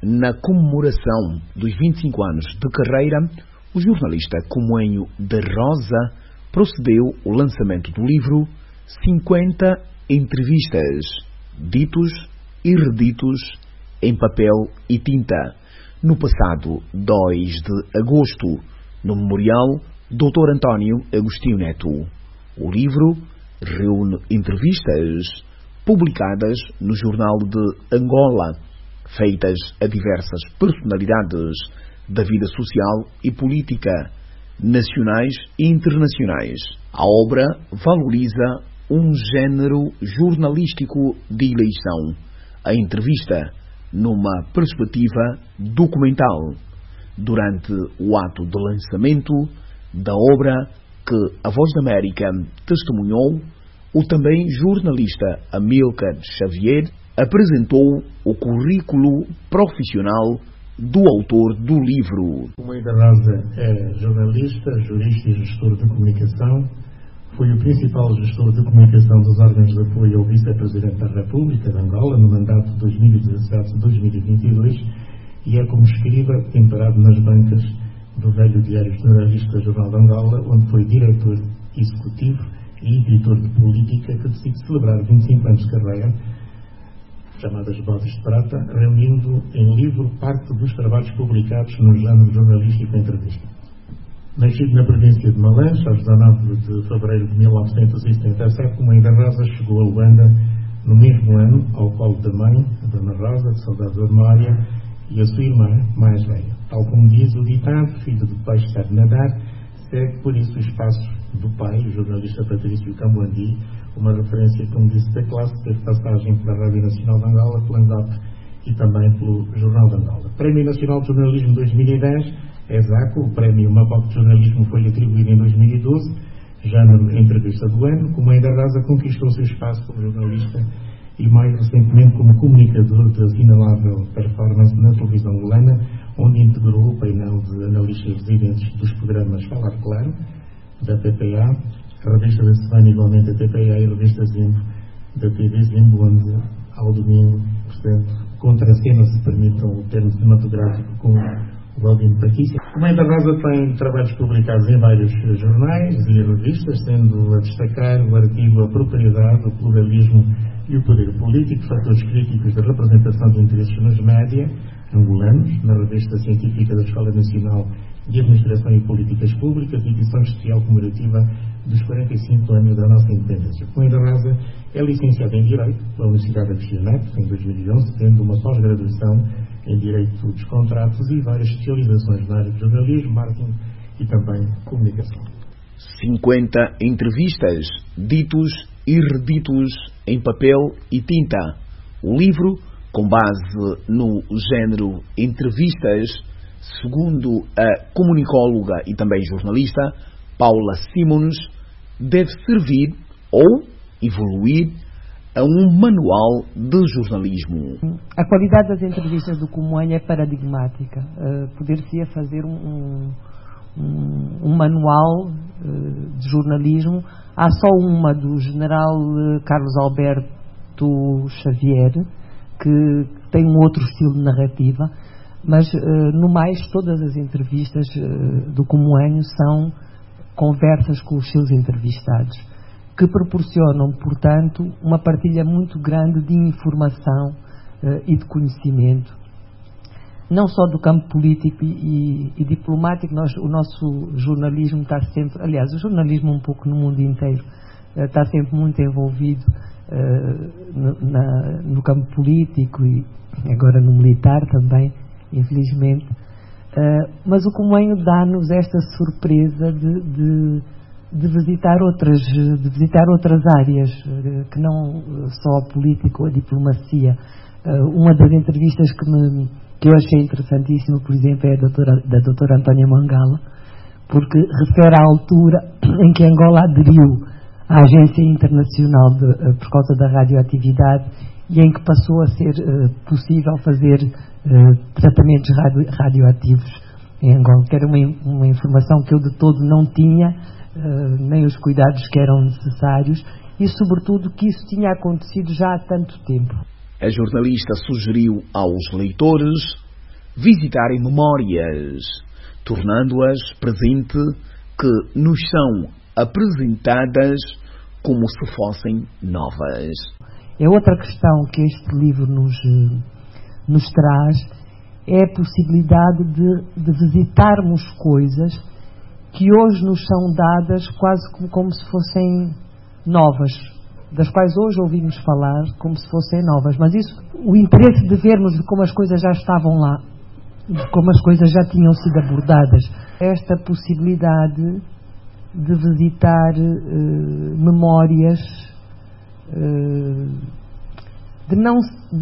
Na comemoração dos 25 anos de carreira, o jornalista Comoenho de Rosa procedeu ao lançamento do livro 50 entrevistas, ditos e reditos em papel e tinta, no passado 2 de agosto, no Memorial Dr. António Agostinho Neto. O livro reúne entrevistas publicadas no Jornal de Angola, feitas a diversas personalidades da vida social e política, nacionais e internacionais. A obra valoriza um género jornalístico de eleição, a entrevista, numa perspectiva documental. Durante o ato de lançamento da obra, que a Voz da América testemunhou, o também jornalista Amílcar Xavier apresentou o currículo profissional do autor do livro. Comoenho de Rosa é jornalista, jurista e gestor de comunicação. Foi o principal gestor de comunicação dos órgãos de apoio ao Vice-Presidente da República de Angola no mandato 2017-2022 e é como escriba temperado nas bancas do velho Diário Generalista Jornal de Angola, onde foi diretor executivo e editor de política, que decide celebrar 25 anos de carreira, chamadas Bodas de Prata, reunindo em livro parte dos trabalhos publicados no género jornalístico entrevista. Nascido na província de Malanche, aos 19 de fevereiro de 1977, Comoenho de Rosa chegou a Luanda no mesmo ano ao colo da mãe, a Dona Rosa, de saudosa memória, e a sua irmã mais velha. Tal como diz o ditado, filho de peixe sabe nadar, segue por isso os passos do pai, o jornalista Patrício Camboandi, uma referência, como disse, da classe, teve passagem pela Rádio Nacional de Angola, pela ANDOP e também pelo Jornal de Angola. Prémio Nacional de Jornalismo 2010, ESACO, o prémio Mapoc de Jornalismo foi atribuído em 2012, género entrevista do ano. Comoenho de Rosa conquistou seu espaço como jornalista e mais recentemente como comunicador de assinalável performance na televisão angolana, onde integrou o painel de analistas residentes dos programas Falar Claro, da TPA, a revista da semana igualmente da TPA e a revista Zimbo, da TV Zimbo, onde ao domingo, portanto, contracena, se permitam o termo cinematográfico, com o Valdino Patícia. Comoenho de Rosa tem trabalhos publicados em vários jornais e revistas, sendo a destacar o artigo A Propriedade, o Pluralismo e o Poder Político, fatores críticos da representação de interesses nos média angolanos, na revista científica da Escola Nacional de Administração e Políticas Públicas, edição especial comemorativa dos 45 anos da nossa independência. Comoenho de Rosa é licenciado em Direito pela Universidade de Neto, em 2011, tendo uma pós-graduação em Direito dos Contratos e várias especializações na área de jornalismo, marketing e também comunicação. 50 entrevistas, ditos e reditos em papel e tinta. O livro, com base no género entrevistas, segundo a comunicóloga e também jornalista Paula Simons, deve servir ou evoluir a um manual de jornalismo. A qualidade das entrevistas do Comoenho é paradigmática. Poder-se-ia fazer um manual de jornalismo. Há só uma do general Carlos Alberto Xavier, que tem um outro estilo de narrativa, mas no mais todas as entrevistas do Comoenho são conversas com os seus entrevistados, que proporcionam, portanto, uma partilha muito grande de informação e de conhecimento, não só do campo político e diplomático. O nosso jornalismo está sempre, aliás, o jornalismo um pouco no mundo inteiro, está sempre muito envolvido no campo político e agora no militar também, infelizmente. Mas o Comoenho dá-nos esta surpresa de visitar outras áreas, que não só a política ou a diplomacia. Uma das entrevistas que eu achei interessantíssima, por exemplo, é da doutora Antónia Mangala, porque refere à altura em que Angola aderiu à Agência Internacional por causa da radioatividade e em que passou a ser possível fazer tratamentos radioativos em Angola, que era uma informação que eu de todo não tinha, nem os cuidados que eram necessários, e sobretudo que isso tinha acontecido já há tanto tempo. A jornalista sugeriu aos leitores visitarem memórias, tornando-as presente que nos são apresentadas como se fossem novas. É outra questão que este livro nos traz, é a possibilidade de visitarmos coisas que hoje nos são dadas quase como se fossem novas, das quais hoje ouvimos falar como se fossem novas, mas isso, o interesse de vermos de como as coisas já estavam lá, de como as coisas já tinham sido abordadas, esta possibilidade de visitar memórias, de não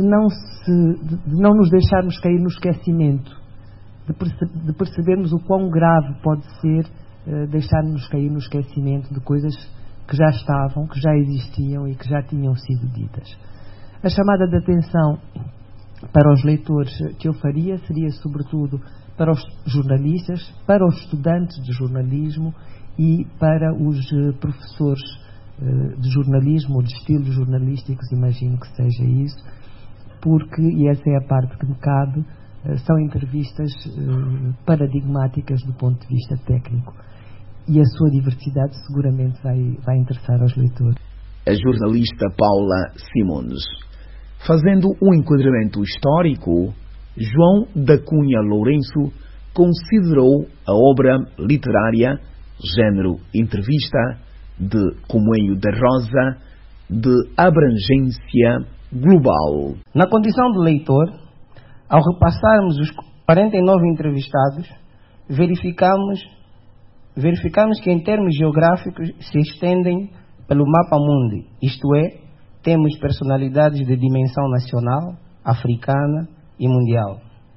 nos deixarmos cair no esquecimento, de percebermos o quão grave pode ser deixar-nos cair no esquecimento de coisas que já estavam, que já existiam e que já tinham sido ditas. A chamada de atenção para os leitores que eu faria seria sobretudo para os jornalistas, para os estudantes de jornalismo e para os professores de jornalismo ou de estilos jornalísticos, imagino que seja isso, porque, e essa é a parte que me cabe, são entrevistas paradigmáticas do ponto de vista técnico e a sua diversidade seguramente vai interessar aos leitores. A jornalista Paula Simões. Fazendo um enquadramento histórico, João da Cunha Lourenço considerou a obra literária, género entrevista, de Comoinho da Rosa, de abrangência global. Na condição de leitor, ao repassarmos os 49 entrevistados, verificamos que em termos geográficos se estendem pelo mapa mundi, isto é, temos personalidades de dimensão nacional, africana e mundial.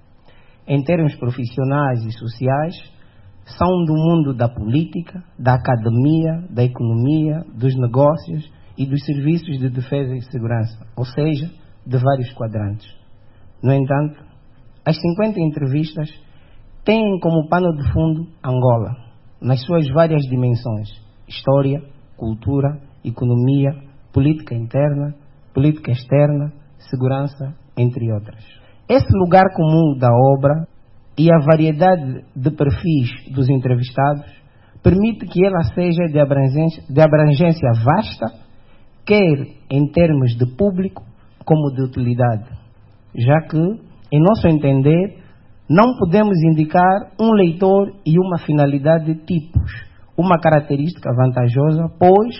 Em termos profissionais e sociais, são do mundo da política, da academia, da economia, dos negócios e dos serviços de defesa e segurança, ou seja, de vários quadrantes. No entanto, as 50 entrevistas têm como pano de fundo Angola, nas suas várias dimensões: história, cultura, economia, política interna, política externa, segurança, entre outras. Esse lugar comum da obra e a variedade de perfis dos entrevistados permite que ela seja de abrangência vasta, quer em termos de público como de utilidade, já que, em nosso entender, não podemos indicar um leitor e uma finalidade de tipos, uma característica vantajosa, pois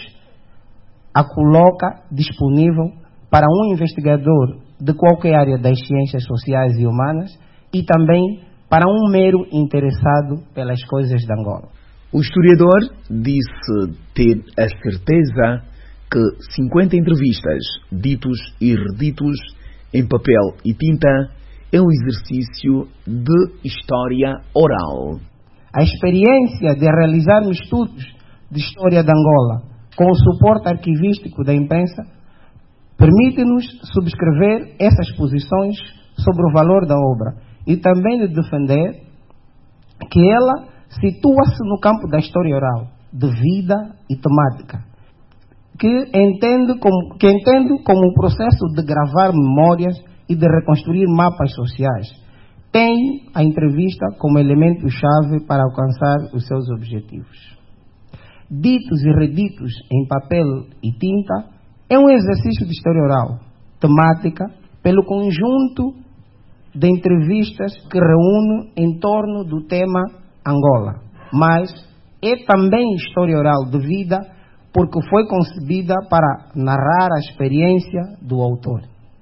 a coloca disponível para um investigador de qualquer área das ciências sociais e humanas e também para um mero interessado pelas coisas de Angola. O historiador disse ter a certeza que 50 entrevistas, ditos e reditos, em papel e tinta, é um exercício de história oral. A experiência de realizarmos estudos de história de Angola com o suporte arquivístico da imprensa permite-nos subscrever essas posições sobre o valor da obra e também de defender que ela situa-se no campo da história oral, de vida e temática, que entendo como um processo de gravar memórias e de reconstruir mapas sociais. Tem a entrevista como elemento-chave para alcançar os seus objetivos. Ditos e reditos em papel e tinta é um exercício de história oral, temática, pelo conjunto de entrevistas que reúne em torno do tema Angola, mas é também história oral de vida porque foi concebida para narrar a experiência do autor.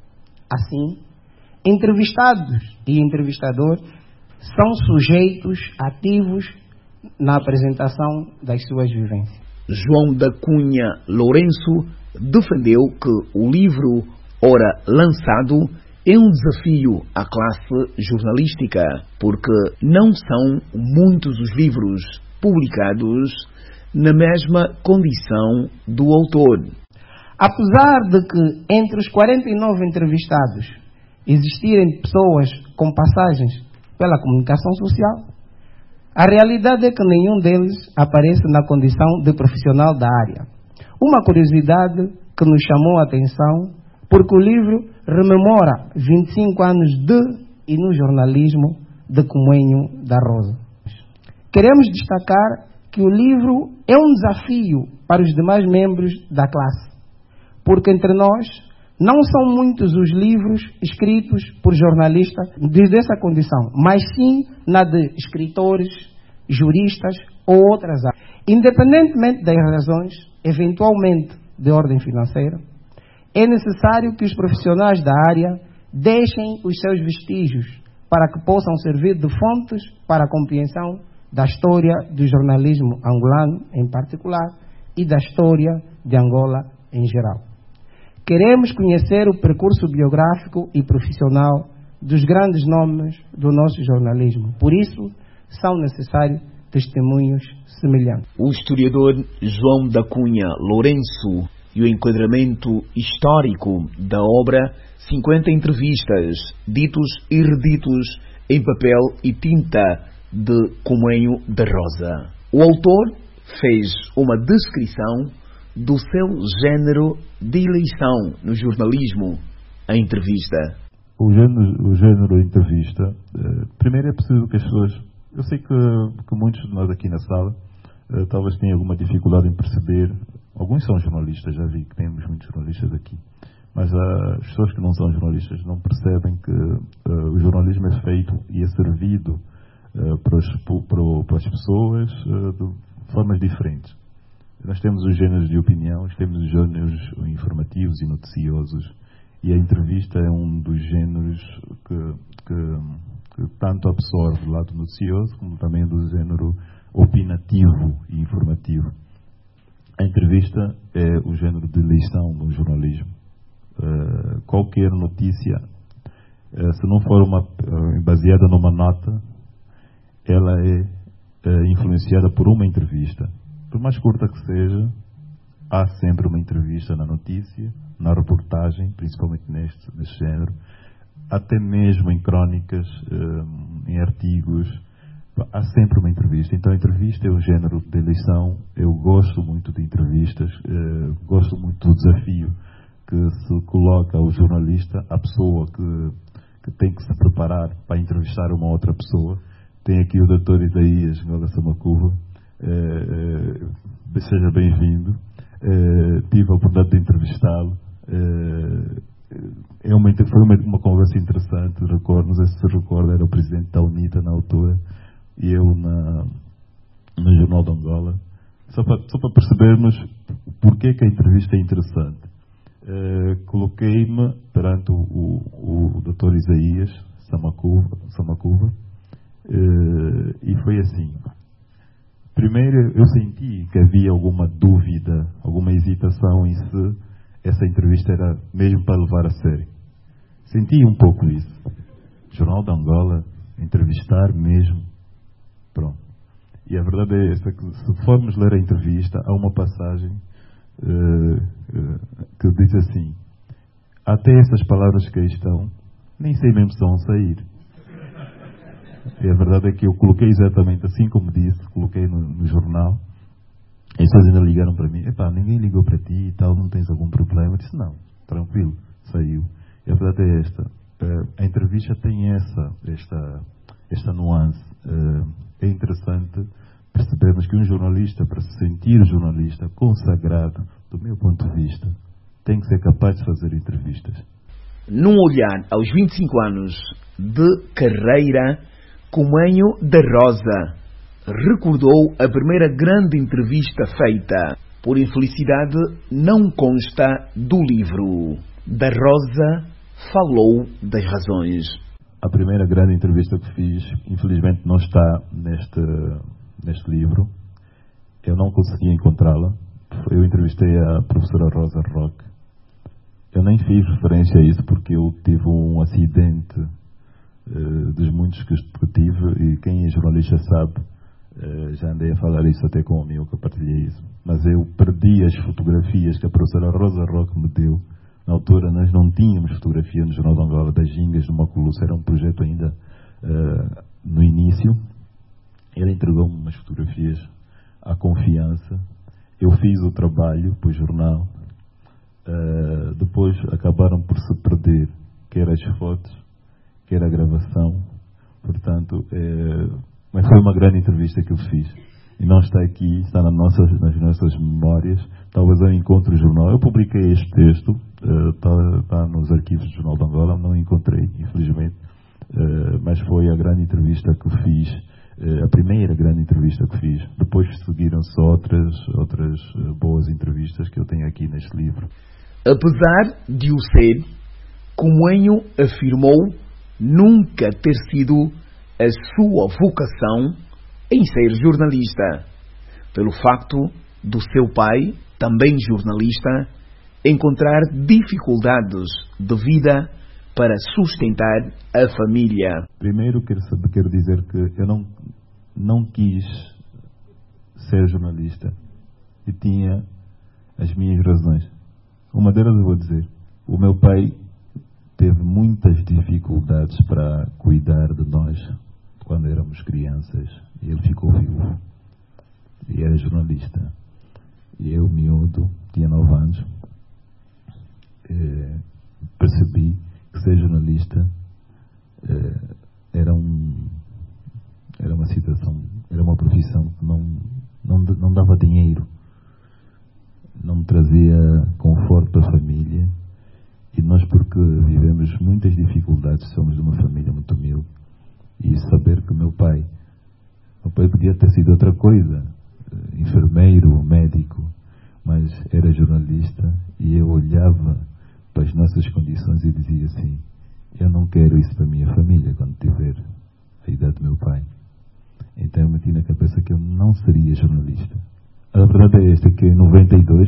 Assim, entrevistados e entrevistador são sujeitos ativos na apresentação das suas vivências. João da Cunha Lourenço defendeu que o livro, ora lançado, é um desafio à classe jornalística, porque não são muitos os livros publicados na mesma condição do autor. Apesar de que entre os 49 entrevistados existirem pessoas com passagens pela comunicação social, a realidade é que nenhum deles aparece na condição de profissional da área. Uma curiosidade que nos chamou a atenção, porque o livro rememora 25 anos de e no jornalismo de Comunho da Rosa. Queremos destacar que o livro é um desafio para os demais membros da classe, porque entre nós não são muitos os livros escritos por jornalistas dessa condição, mas sim na de escritores, juristas ou outras áreas. Independentemente das razões, eventualmente de ordem financeira, é necessário que os profissionais da área deixem os seus vestígios para que possam servir de fontes para a compreensão da história do jornalismo angolano em particular e da história de Angola em geral. Queremos conhecer o percurso biográfico e profissional dos grandes nomes do nosso jornalismo. Por isso, são necessários testemunhos semelhantes. O historiador João da Cunha Lourenço e o enquadramento histórico da obra 50 entrevistas, ditos e reditos em papel e tinta de Comunho da Rosa. O autor fez uma descrição do seu género de eleição no jornalismo, a entrevista. O género entrevista, primeiro é preciso que as pessoas, eu sei que muitos de nós aqui na sala talvez tenham alguma dificuldade em perceber, alguns são jornalistas, já vi que temos muitos jornalistas aqui, mas as pessoas que não são jornalistas não percebem que o jornalismo é feito e é servido para as pessoas de formas diferentes. Nós temos os géneros de opinião, temos os géneros informativos e noticiosos, e a entrevista é um dos géneros que tanto absorve o lado noticioso como também do género opinativo e informativo. A entrevista é o género de eleição no jornalismo. Qualquer notícia, se não for baseada numa nota, ela é influenciada por uma entrevista. Por mais curta que seja, há sempre uma entrevista na notícia, na reportagem, principalmente neste género, até mesmo em crónicas, em artigos, há sempre uma entrevista. Então a entrevista é o género de eleição. Eu gosto muito de entrevistas, gosto muito do desafio que se coloca ao jornalista, à pessoa que tem que se preparar para entrevistar uma outra pessoa. Tem aqui o Dr. Isaías Ngola Samakuva, seja bem-vindo. Tive a oportunidade de entrevistá-lo. Foi uma conversa interessante, recordo, não sei se se recorda, era o presidente da UNITA na altura, e eu no Jornal de Angola, só para percebermos porque que a entrevista é interessante. Coloquei-me perante o Dr. Isaías Samakuva, e foi assim. Primeiro, eu senti que havia alguma dúvida, alguma hesitação em se essa entrevista era mesmo para levar a sério. Senti um pouco isso. Jornal de Angola, entrevistar mesmo. Pronto. E a verdade é essa, que se formos ler a entrevista, há uma passagem que diz assim: até essas palavras que aí estão, nem sei mesmo se vão sair. E a verdade é que eu coloquei exatamente assim como disse, coloquei no jornal. As pessoas ainda ligaram para mim: ninguém ligou para ti e tal, não tens algum problema? Eu disse: não, tranquilo, saiu. E a verdade é esta: a entrevista tem esta nuance. É interessante percebermos que um jornalista, para se sentir jornalista consagrado, do meu ponto de vista, tem que ser capaz de fazer entrevistas. Num olhar aos 25 anos de carreira, Comunho da Rosa recordou a primeira grande entrevista feita. Por infelicidade, não consta do livro. Da Rosa falou das razões. A primeira grande entrevista que fiz, infelizmente, não está neste livro. Eu não consegui encontrá-la. Eu entrevistei a professora Rosa Roque. Eu nem fiz referência a isso porque eu tive um acidente dos muitos que tive, e quem é jornalista sabe, já andei a falar isso até com o amigo que eu partilhei isso. Mas eu perdi as fotografias que a professora Rosa Roque me deu. Na altura nós não tínhamos fotografia no Jornal de Angola das gingas do Maculuço, era um projeto ainda no início. Ele entregou-me umas fotografias à confiança. Eu fiz o trabalho para o jornal. Depois acabaram por se perder, quer as fotos, quer a gravação. Portanto, mas foi uma grande entrevista que eu fiz. E não está aqui, está nas nossas memórias. Talvez eu encontre o jornal. Eu publiquei este texto, está nos arquivos do Jornal de Angola, não encontrei, infelizmente. Mas foi a grande entrevista que fiz, a primeira grande entrevista que fiz. Depois seguiram-se outras boas entrevistas que eu tenho aqui neste livro. Apesar de o ser, Comoenho afirmou nunca ter sido a sua vocação em ser jornalista, pelo facto do seu pai, também jornalista, encontrar dificuldades de vida para sustentar a família. Primeiro quero dizer que eu não quis ser jornalista e tinha as minhas razões. Uma delas eu vou dizer: o meu pai teve muitas dificuldades para cuidar de nós quando éramos crianças, e ele ficou vivo e era jornalista, e eu, miúdo, tinha 9 anos, percebi que ser jornalista era uma situação, era uma profissão que não dava dinheiro, não me trazia conforto para a família, e nós, porque vivemos muitas dificuldades, somos de uma família muito humilde, e saber que meu pai podia ter sido outra coisa, enfermeiro, médico, mas era jornalista, e eu olhava para as nossas condições e dizia assim: eu não quero isso para a minha família quando tiver a idade do meu pai. Então eu meti na cabeça que eu não seria jornalista. A verdade é esta, que em 92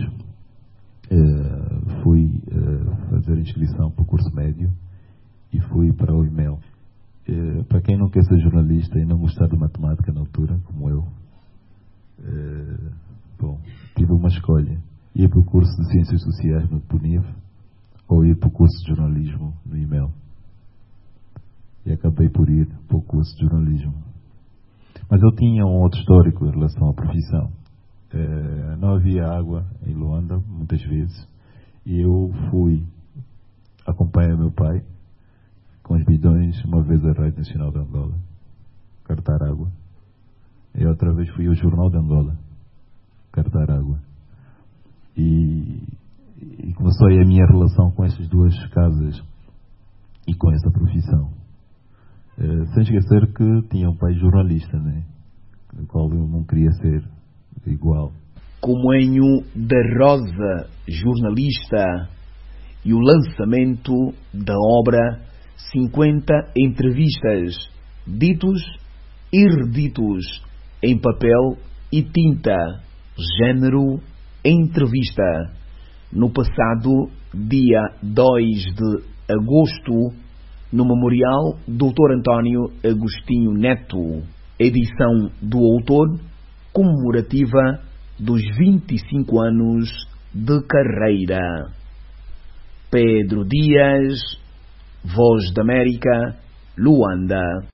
fui fazer inscrição para o curso médio e fui para o IMEL. Para quem não quer ser jornalista e não gostar de matemática na altura, como eu, tive uma escolha: ir para o curso de Ciências Sociais no PUNIV ou ir para o curso de jornalismo no IMEL. E acabei por ir para o curso de jornalismo. Mas eu tinha um outro histórico em relação à profissão. Não havia água em Luanda, muitas vezes, e eu fui acompanhar meu pai com os bidões uma vez à Rádio Nacional de Angola, cartar água, e outra vez fui ao Jornal de Angola, cartar água. E começou aí a minha relação com estas duas casas e com essa profissão. Sem esquecer que tinha um pai jornalista, né? Do qual eu não queria ser igual. Comoenho da Rosa, jornalista, e o lançamento da obra 50 entrevistas, ditos e reditos, em papel e tinta, género entrevista, no passado dia 2 de agosto, no Memorial Dr. António Agostinho Neto, edição do autor comemorativa dos 25 anos de carreira. Pedro Dias, Voz da América, Luanda.